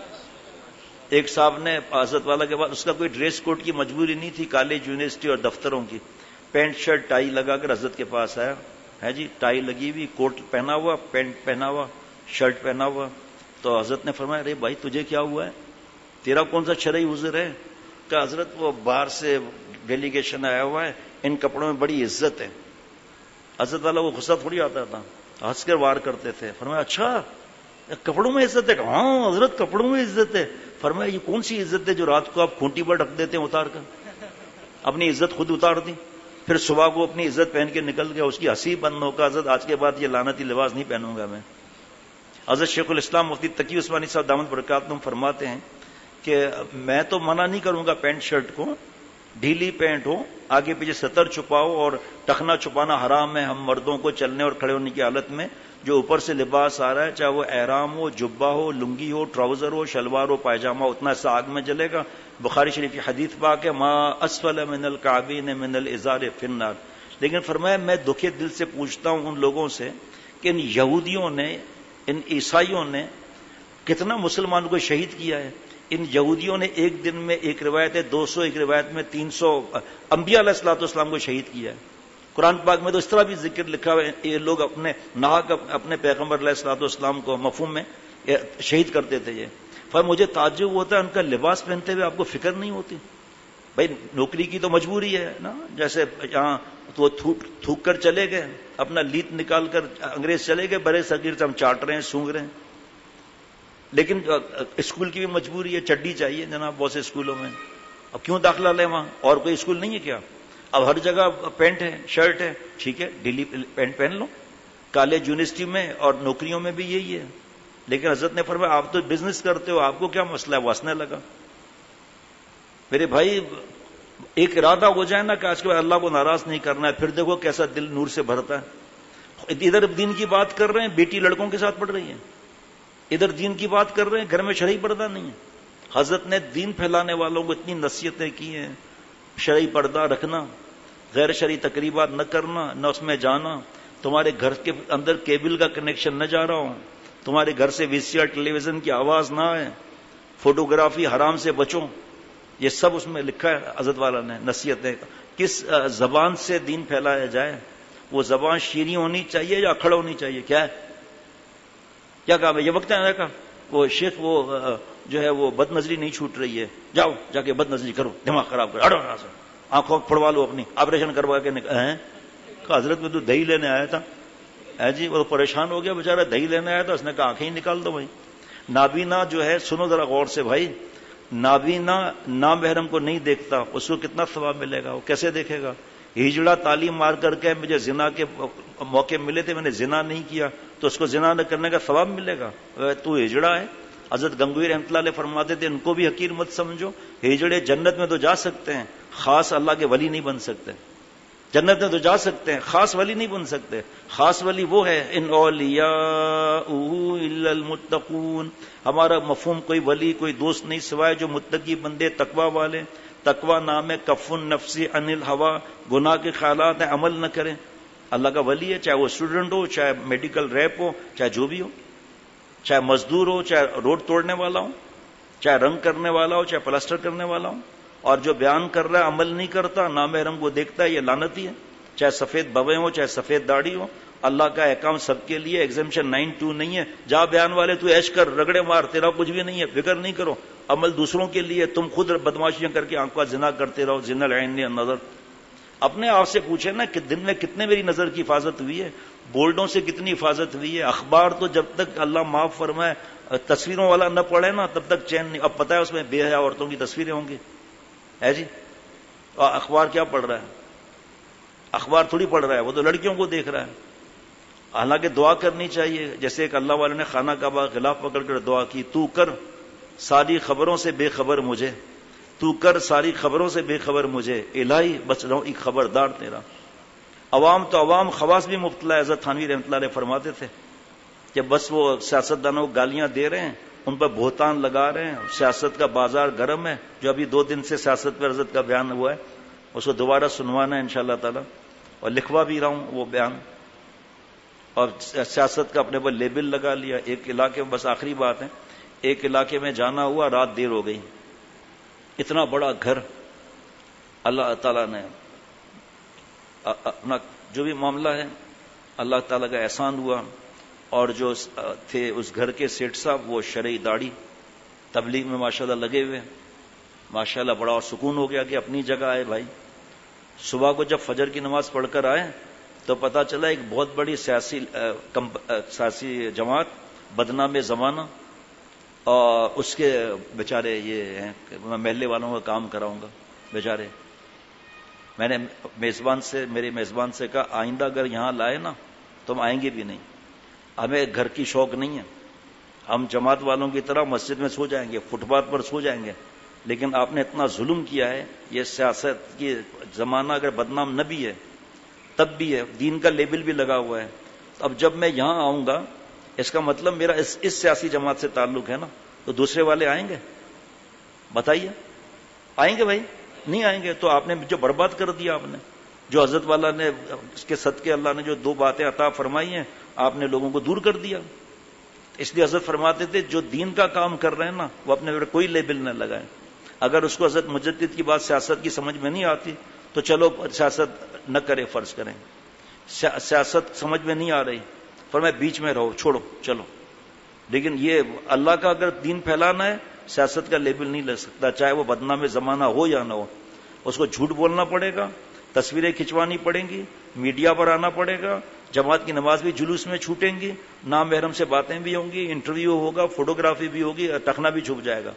ایک صاحب نے حضرت والا کے بعد, اس کا کوئی ڈریس کوڈ کی مجبوری نہیں تھی, کالج یونیورسٹی اور دفتروں کی, پینٹ شرٹ ٹائی لگا کر حضرت کے پاس آیا ہے جی, ٹائی لگی ہوئی, کوٹ پہنا ہوا, پینٹ پہنا ہوا, شرٹ پہنا ہوا. تو حضرت نے فرمایا ارے بھائی تجھے کیا ہوا ہے, تیرا کون سا شرعی عذر ہے؟ کہ حضرت وہ باہر سے ڈیلیگیشن آیا ہوا ہے, ان کپڑوں میں بڑی عزت ہے. حضرت والا وہ غصہ تھوڑی آتا تھا, ہنس کر وار کرتے تھے. فرمایا اچھا کپڑوں میں عزت ہے؟ ہاں حضرت کپڑوں میں عزت ہے. فرمایا یہ کون سی عزت ہے جو رات کو آپ کھونٹی پر ڈھک دیتے ہیں اتار کر؟ اپنی عزت خود اتار دی, پھر صبح کو اپنی عزت پہن کے نکل گیا. اس کی ہنسی بند ہو کر حضرت آج کے بعد یہ لعنتی لباس نہیں پہنوں گا میں. حضرت شیخ الاسلام مفتی تقی عثمانی صاحب دامت برکاتہم فرماتے ہیں کہ میں تو منع نہیں کروں گا پینٹ شرٹ کو, ڈھیلی پینٹ ہو, آگے پیچھے سطر چھپاؤ, اور ٹخنا چھپانا حرام ہے ہم مردوں کو چلنے اور کھڑے ہونے کی حالت میں. جو اوپر سے لباس آ رہا ہے, چاہے وہ احرام ہو, جبہ ہو, لنگی ہو, ٹراؤزر ہو, شلوار ہو, پائجامہ, اتنا سا آگ میں جلے گا. بخاری شریف کی حدیث پاک ہے ما اسفل من الکعبین من الازار فی النار. لیکن فرمایا میں دکھے دل سے پوچھتا ہوں ان لوگوں سے کہ ان یہودیوں نے, ان عیسائیوں نے کتنا مسلمانوں کو شہید کیا ہے. ان یہودیوں نے ایک دن میں, ایک روایت ہے دو سو, ایک روایت میں تین سو انبیاء علیہ الصلوۃ والسلام کو شہید کیا ہے. قرآن پاک میں تو اس طرح بھی ذکر لکھا ہوا ہے, یہ لوگ اپنے ناحق اپنے پیغمبر علیہ الصلوۃ والسلام کو مفہوم میں شہید کرتے تھے. یہ پر مجھے تعجب ہوتا ہے ان کا لباس پہنتے ہوئے آپ کو فکر نہیں ہوتی؟ بھائی نوکری کی تو مجبوری ہے نا, جیسے یہاں تو وہ تھوک تھوک کر چلے گئے, اپنا لیت نکال کر انگریز چلے گئے, برے صغیر سے ہم چاٹ رہے ہیں, سونگ رہے ہیں. لیکن اسکول کی بھی مجبوری ہے, چڈی چاہیے جناب بہت سے اسکولوں میں. اب کیوں داخلہ لیں وہاں, اور کوئی اسکول نہیں ہے کیا؟ اب ہر جگہ پینٹ ہے, شرٹ ہے, ٹھیک ہے ڈیلی پینٹ پہن لو. کالج یونیورسٹی میں اور نوکریوں میں بھی یہی ہے. لیکن حضرت نے فرمایا آپ تو بزنس کرتے ہو, آپ کو کیا مسئلہ ہے؟ وہ ہنسنے لگا. میرے بھائی ایک ارادہ ہو جائے نا کہ آج کے بعد اللہ کو ناراض نہیں کرنا ہے, پھر دیکھو کیسا دل نور سے بھرتا ہے. ادھر دین کی بات کر رہے ہیں, بیٹی لڑکوں کے ساتھ پڑھ رہی ہے, ادھر دین کی بات کر رہے ہیں, گھر میں شرعی پردہ نہیں ہے. حضرت نے دین پھیلانے والوں کو اتنی نصیحتیں کی ہیں, شرعی پردہ رکھنا, غیر شرعی تقریبات نہ کرنا, نہ اس میں جانا, تمہارے گھر کے اندر کیبل کا کنیکشن نہ جا رہا ہو, تمہارے گھر سے وی سی آر ٹیلی ویژن کی آواز نہ آئے, فوٹوگرافی حرام سے بچو. یہ سب اس میں لکھا ہے حضرت والا نے نصیحتیں. کس زبان سے دین پھیلایا جائے, وہ زبان شیریں ہونی چاہیے یا اکھڑ ہونی چاہیے؟ کیا ہے, کیا کہا؟ یہ وقت ہے کا وہ شیخ وہ جو ہے وہ بد نظری نہیں چھوٹ رہی ہے, جاؤ جا کے بد نظری کرو, دماغ خراب کرو, ہٹو سے آنکھوں پھڑوا لو اپنی, آپریشن کروا کے نکل. حضرت میں تو دہی لینے آیا تھا ہے جی, وہ پریشان ہو گیا بیچارہ, دہی لینے آیا تھا, اس نے کہا آنکھیں ہی نکال دو بھائی. نابینا جو ہے, سنو ذرا غور سے بھائی, نابینا نامحرم کو نہیں دیکھتا, اس کو کتنا ثواب ملے گا؟ وہ کیسے دیکھے گا؟ ہجڑا تعلیم مار کر کے مجھے زنا کے موقع ملے تھے, میں نے زنا نہیں کیا, تو اس کو زنا نہ کرنے کا ثواب ملے گا. تو ہجڑا ہے. حضرت گنگوئی رحمۃ اللہ علیہ فرماتے تھے ان کو بھی حقیر مت سمجھو, ہجڑے جنت میں تو جا سکتے ہیں, خاص اللہ کے ولی نہیں بن سکتے. جنت میں تو جا سکتے ہیں, خاص ولی نہیں بن سکتے. خاص ولی وہ ہے ان اولیاء الا المتقون. ہمارا مفہوم کوئی ولی کوئی دوست نہیں سوائے جو متقی بندے, تقوی والے. تقوی نام ہے کف النفس عن الہوا, گناہ کے خیالات ہیں عمل نہ کریں. اللہ کا ولی ہے, چاہے وہ اسٹوڈنٹ ہو, چاہے میڈیکل ریپ ہو, چاہے جو بھی ہو, چاہے مزدور ہو, چاہے روڈ توڑنے والا ہو, چاہے رنگ کرنے والا ہو, چاہے پلسٹر کرنے والا ہو. اور جو بیان کر رہا ہے عمل نہیں کرتا, نامحرم کو دیکھتا ہے, یہ لعنتی ہے. چاہے سفید بوے ہو, چاہے سفید داڑھی ہو, اللہ کا احکام سب کے لیے، ایگزمپشن نائن ٹو نہیں ہے، جا بیان والے تو عیش کر، رگڑے مار، تیرا کچھ بھی نہیں ہے، فکر نہیں کرو، عمل دوسروں کے لیے، تم خود بدماشیاں کر کے آنکھ کا زنا کرتے رہو، زنا العین نظر. اپنے آپ سے پوچھیں نا کہ دن میں کتنے میری نظر کی حفاظت ہوئی ہے، بولڈوں سے کتنی حفاظت ہوئی ہے. اخبار تو جب تک اللہ معاف فرمائے تصویروں والا نہ پڑھے نا تب تک چین نہیں. اب پتہ ہے اس میں بے حیا عورتوں کی تصویریں ہوں گی ہے جی. اور اخبار کیا پڑھ رہا ہے؟ اخبار تھوڑی پڑھ رہا ہے، وہ تو لڑکیوں کو دیکھ رہا ہے. حالانکہ دعا کرنی چاہیے، جیسے ایک اللہ والے نے خانہ کعبہ غلاف پکڑ کر دعا کی، تو کر ساری خبروں سے بے خبر مجھے، تو کر ساری خبروں سے بے خبر مجھے، الہی بچ رہا ہوں ایک خبردار تیرا. عوام تو عوام، خواص بھی مبتلا ہے. حضرت تھانوی رحمۃ اللہ علیہ فرماتے تھے کہ بس وہ سیاستدانوں کو گالیاں دے رہے ہیں، ان پر بہتان لگا رہے ہیں، سیاست کا بازار گرم ہے. جو ابھی دو دن سے سیاست پر حضرت کا بیان ہوا ہے اس کو دوبارہ سنوانا ہے انشاءاللہ تعالی، اور لکھوا بھی رہا ہوں وہ بیان. اور سیاست کا اپنے پر لیبل لگا لیا. ایک علاقے میں، بس آخری بات ہے، ایک علاقے میں جانا ہوا، رات دیر ہو گئی. اتنا بڑا گھر، اللہ تعالیٰ نے اپنا جو بھی معاملہ ہے اللہ تعالیٰ کا احسان ہوا. اور جو تھے اس گھر کے سیٹ صاحب وہ شرعی داڑھی تبلیغ میں ماشاءاللہ لگے ہوئے، ماشاءاللہ بڑا اور سکون ہو گیا کہ اپنی جگہ آئے بھائی. صبح کو جب فجر کی نماز پڑھ کر آئے تو پتا چلا ایک بہت بڑی سیاسی سیاسی جماعت بدنام زمانہ، اور اس کے بیچارے یہ ہیں کہ میں محلے والوں کا کام کراؤں گا بیچارے. میں نے میزبان سے میرے میزبان سے کہا آئندہ اگر یہاں لائے نا تو ہم آئیں گے بھی نہیں. ہمیں گھر کی شوق نہیں ہے، ہم جماعت والوں کی طرح مسجد میں سو جائیں گے، فٹ پاتھ پر سو جائیں گے. لیکن آپ نے اتنا ظلم کیا ہے، یہ سیاست کی زمانہ اگر بدنام نہ بھی ہے تب بھی ہے، دین کا لیبل بھی لگا ہوا ہے. اب جب میں یہاں آؤں گا اس کا مطلب میرا اس, اس سیاسی جماعت سے تعلق ہے نا، تو دوسرے والے آئیں گے؟ بتائیے آئیں گے بھائی؟ نہیں آئیں گے. تو آپ نے جو برباد کر دیا، آپ نے جو حضرت والا نے اس کے صدقے اللہ نے جو دو باتیں عطا فرمائی ہیں آپ نے لوگوں کو دور کر دیا. اس لیے حضرت فرماتے تھے جو دین کا کام کر رہے ہیں نا وہ اپنے کوئی لیبل نہ لگائیں. اگر اس کو حضرت مجدد کی بات سیاست کی سمجھ میں نہیں آتی تو چلو سیاست نہ کرے، فرض کریں. سیاست سمجھ میں نہیں آ رہی فرمایا بیچ میں رہو، چھوڑو چلو. لیکن یہ اللہ کا اگر دین پھیلانا ہے سیاست کا لیبل نہیں لگ سکتا، چاہے وہ بدنام زمانہ ہو یا نہ ہو. اس کو جھوٹ بولنا پڑے گا، تصویریں کھنچوانی پڑیں گی، میڈیا پر آنا پڑے گا، جماعت کی نماز بھی جلوس میں چھوٹیں گی، نام محرم سے باتیں بھی ہوں گی، انٹرویو ہوگا، فوٹوگرافی بھی ہوگی، ٹخنا بھی چھپ جائے گا.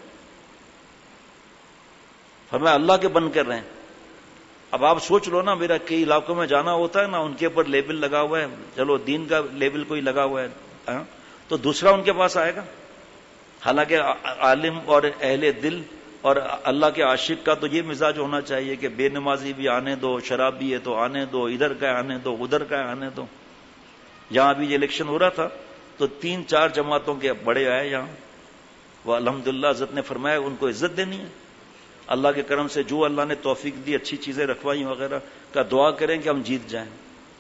فرمایا اللہ کے بند کر رہے ہیں. اب آپ سوچ لو نا، میرا کئی علاقوں میں جانا ہوتا ہے نا، ان کے اوپر لیبل لگا ہوا ہے، چلو دین کا لیبل کوئی لگا ہوا ہے تو دوسرا ان کے پاس آئے گا. حالانکہ عالم اور اہل دل اور اللہ کے عاشق کا تو یہ مزاج ہونا چاہیے کہ بے نمازی بھی آنے دو، شراب بھی ہے تو آنے دو، ادھر کا آنے دو، ادھر کا آنے دو. یہاں بھی یہ الیکشن ہو رہا تھا تو تین چار جماعتوں کے بڑے آئے یہاں، وہ الحمدللہ حضرت نے فرمایا ان کو عزت دینی ہے. اللہ کے کرم سے جو اللہ نے توفیق دی، اچھی چیزیں رکھوائی وغیرہ کا، دعا کریں کہ ہم جیت جائیں.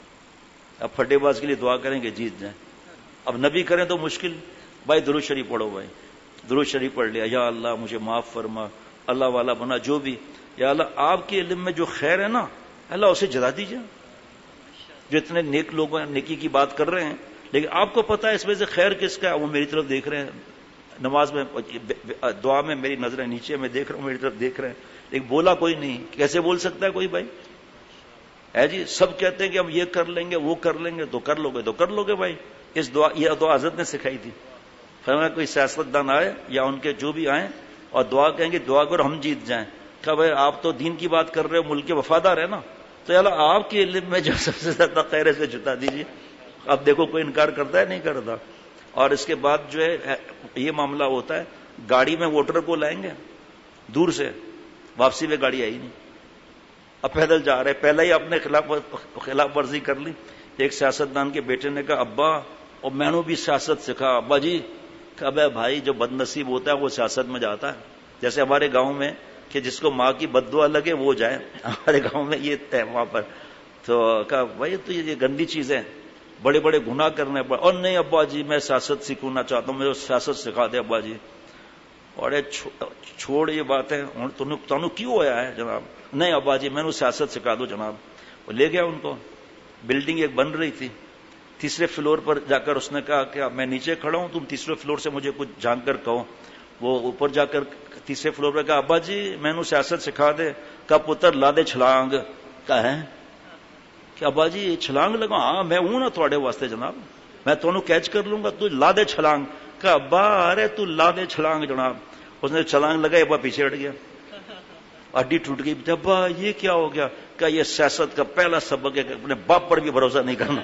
اب پھڈے باز کے لیے دعا کریں کہ جیت جائیں. اب نبی کریں تو مشکل. بھائی درود شریف پڑھو، بھائی درود شریف پڑھ لیا، یا اللہ مجھے معاف فرما، اللہ والا بنا، جو بھی یا اللہ آپ کے علم میں جو خیر ہے نا اللہ اسے جلا دیجیے. جو اتنے نیک لوگ ہیں نیکی کی بات کر رہے ہیں لیکن آپ کو پتا ہے اس میں سے خیر کس کا ہے، وہ میری طرف دیکھ رہے ہیں. نماز میں دعا میں میری نظریں نیچے میں دیکھ رہا ہوں، میری طرف دیکھ رہے ہیں لیکن بولا کوئی نہیں. کیسے بول سکتا ہے کوئی بھائی؟ ہے جی سب کہتے ہیں کہ ہم یہ کر لیں گے وہ کر لیں گے، تو کر لو گے تو کر لو گے بھائی. اس دعا یہ دعا حضرت نے سکھائی تھی. فرمایا کوئی سیاستدان آئے یا ان کے جو بھی آئیں اور دعا کہیں گے دعا کرو ہم جیت جائیں. کہ بھائی آپ تو دین کی بات کر رہے ہو، ملک کے وفادار ہے نا، تو یار آپ کے علم میں جو سب سے زیادہ خیر ہے سے جتا دیجیے. اب دیکھو کوئی انکار کرتا ہے نہیں کرتا. اور اس کے بعد جو ہے یہ معاملہ ہوتا ہے، گاڑی میں ووٹر کو لائیں گے دور سے، واپسی میں گاڑی آئی نہیں، اب پیدل جا رہے، پہلے ہی اپنے خلاف خلاف ورزی کر لی. ایک سیاستدان کے بیٹے نے کہا ابا اور میں نے بھی سیاست سکھا. ابا جی کہ بھائی جو بد نصیب ہوتا ہے وہ سیاست میں جاتا ہے. جیسے ہمارے گاؤں میں کہ جس کو ماں کی بد دعا لگے وہ جائے، ہمارے گاؤں میں یہ ہے وہاں پر. تو کہا بھائی تو یہ گندی چیزیں، بڑے بڑے گناہ کرنے پر. اور نہیں ابا جی میں سیاست سیکھنا چاہتا ہوں، مجھے سیاست سکھا دے ابا جی. اور چھوڑ یہ باتیں، تنو کیوں ہوا ہے جناب؟ نہیں ابا جی میں نے سیاست سکھا دو جناب. وہ لے گیا ان کو. بلڈنگ ایک بن رہی تھی، تیسرے فلور پر جا کر اس نے کہا کہ میں نیچے کھڑا ہوں, تم تیسرے فلور سے مجھے کچھ جھانک کر کہو. وہ اوپر جا کر تیسرے فلور پر کہا ابا جی میں نے سیاست سکھا دے. کہا پتر لا دے چھلانگ. کہا ہے کہ ابا جی چھلانگ لگا؟ ہاں میں ہوں نا تھوڑے واسطے جناب, میں تمہیں کیچ کر لوں گا, تو لا دے چھلانگ. کہا ابا ارے تو لا دے چھلانگ جناب. اس نے چھلانگ لگائی, ابا پیچھے ہٹ گیا, ہڈی ٹوٹ گئی. ابا یہ کیا ہو گیا؟ کہ یہ سیاست کا پہلا سبق ہے کہ اپنے باپ پر بھی بھروسہ نہیں کرنا.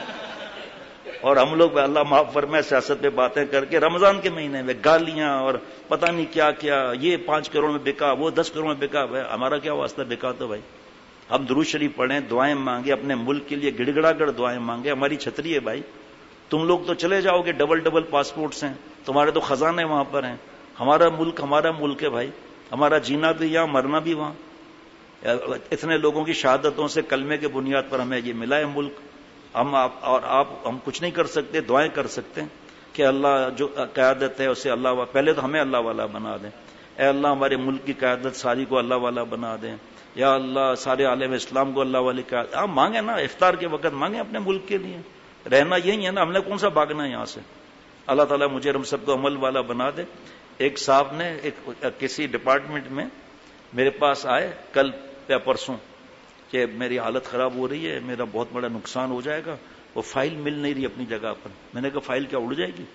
اور ہم لوگ اللہ معاف فرمائے سیاست پہ باتیں کر کے رمضان کے مہینے میں گالیاں اور پتہ نہیں کیا کیا, یہ پانچ کروڑ میں بکا, وہ دس کروڑ میں بکا. ہمارا کیا واسطہ بکا تو بھائی ہم درود شریف پڑھیں, دعائیں مانگے, اپنے ملک کے لیے گڑ گڑا کر دعائیں مانگے. ہماری چھتری ہے بھائی. تم لوگ تو چلے جاؤ گے, ڈبل ڈبل پاسپورٹس ہیں تمہارے, تو خزانے وہاں پر ہیں. ہمارا ملک ہمارا ملک ہے بھائی, ہمارا جینا بھی یہاں, مرنا بھی وہاں. اتنے لوگوں کی شہادتوں سے کلمے کے بنیاد پر ہمیں یہ ملا ہے ملک. ہم آپ اور آپ ہم کچھ نہیں کر سکتے, دعائیں کر سکتے ہیں کہ اللہ جو قیادت ہے اسے اللہ والا, پہلے تو ہمیں اللہ والا بنا دیں. اے اللہ ہمارے ملک کی قیادت ساری کو اللہ والا بنا دیں. یا اللہ سارے عالم اسلام کو اللہ والی قیادت. آپ مانگیں نا, افطار کے وقت مانگیں اپنے ملک کے لیے. رہنا یہی ہے نا, ہم نے کون سا بھاگنا ہے یہاں سے. اللہ تعالیٰ مجھے ہم سب کو عمل والا بنا دے. ایک صاحب نے ایک کسی ڈپارٹمنٹ میں میرے پاس آئے کل یا پرسوں کہ میری حالت خراب ہو رہی ہے, میرا بہت بڑا نقصان ہو جائے گا, وہ فائل مل نہیں رہی اپنی جگہ پر. میں نے کہا فائل کیا اڑ جائے گی؟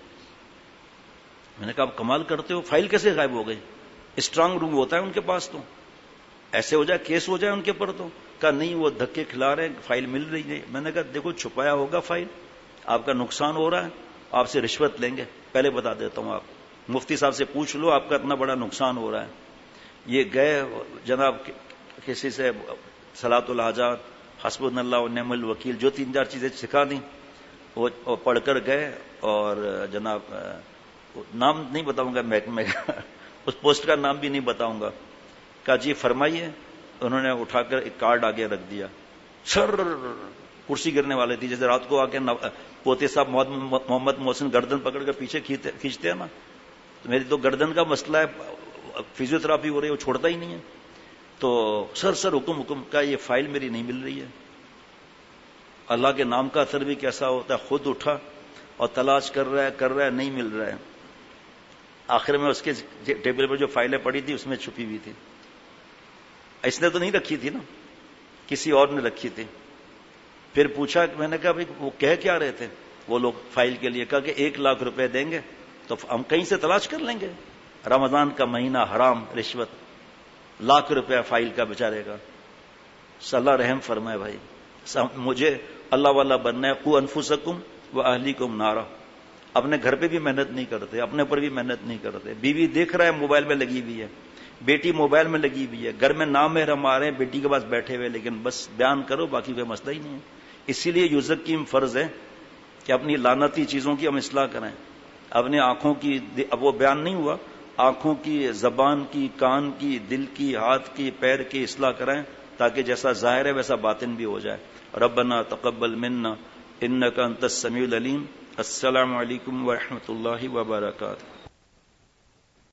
میں نے کہا آپ کمال کرتے ہو, فائل کیسے غائب ہو گئی؟ اسٹرانگ روم ہوتا ہے ان کے پاس, تو ایسے ہو جائے کیس ہو جائے ان کے پر. تو کہا نہیں وہ دھکے کھلا رہے ہیں, فائل مل رہی نہیں. میں نے کہا دیکھو چھپایا ہوگا فائل, آپ کا نقصان ہو رہا ہے, آپ سے رشوت لیں گے, پہلے بتا دیتا ہوں. آپ مفتی صاحب سے پوچھ لو آپ کا اتنا بڑا نقصان ہو رہا ہے. یہ گئے جناب کسی سے صلاۃ الحاجات, حسبنا اللہ ونعم الوکیل, جو تین چار چیزیں سکھا دیں وہ پڑھ کر گئے. اور جناب نام نہیں بتاؤں گا محکمے کا, اس پوسٹ کا نام بھی نہیں بتاؤں گا. کہا جی فرمائیے. انہوں نے اٹھا کر ایک کارڈ آگے رکھ دیا, سر کرسی گرنے والے تھی. جیسے رات کو آ کے پوتے صاحب محمد محسن گردن پکڑ کر پیچھے کھینچتے ہیں نا, تو میری تو گردن کا مسئلہ ہے, فزیو تھراپی ہو رہی ہے, وہ چھوڑتا ہی نہیں ہے. تو سر سر حکم حکم کا یہ فائل میری نہیں مل رہی ہے. اللہ کے نام کا اثر بھی کیسا ہوتا ہے, خود اٹھا اور تلاش کر رہا ہے کر رہا ہے نہیں مل رہا ہے. آخر میں اس کے ٹیبل پر جو فائلیں پڑی تھی اس میں چھپی ہوئی تھی. اس نے تو نہیں رکھی تھی نا, کسی اور نے رکھی تھی. پھر پوچھا, میں نے کہا بھائی وہ کہہ کیا رہے تھے وہ لوگ فائل کے لیے؟ کہا کہ ایک لاکھ روپے دیں گے تو ہم کہیں سے تلاش کر لیں گے. رمضان کا مہینہ, حرام, رشوت, لاکھ روپیہ فائل کا بیچارے کا. اللہ رحم فرمائے بھائی, مجھے اللہ والا بننا ہے. قو انفسکم و اہلیکم نارا. اپنے گھر پہ بھی محنت نہیں کرتے, اپنے پر بھی محنت نہیں کرتے. بیوی دیکھ رہا ہے موبائل میں لگی ہوئی ہے, بیٹی موبائل میں لگی ہوئی ہے, گھر میں نامحرم آ رہے ہیں بیٹی کے پاس بیٹھے ہوئے, لیکن بس بیان کرو باقی کوئی مسئلہ ہی نہیں ہے. اسی لیے یزکیم فرض ہے کہ اپنی لعنتی چیزوں کی ہم اصلاح کریں. اپنی آنکھوں کی, اب وہ بیان نہیں ہوا, آنکھوں کی, زبان کی, کان کی, دل کی, ہاتھ کی, پیر کی اصلاح کریں تاکہ جیسا ظاہر ہے ویسا باطن بھی ہو جائے. ربنا تقبل منا انک انت السمیع العلیم. السلام علیکم ورحمۃ اللہ وبرکاتہ.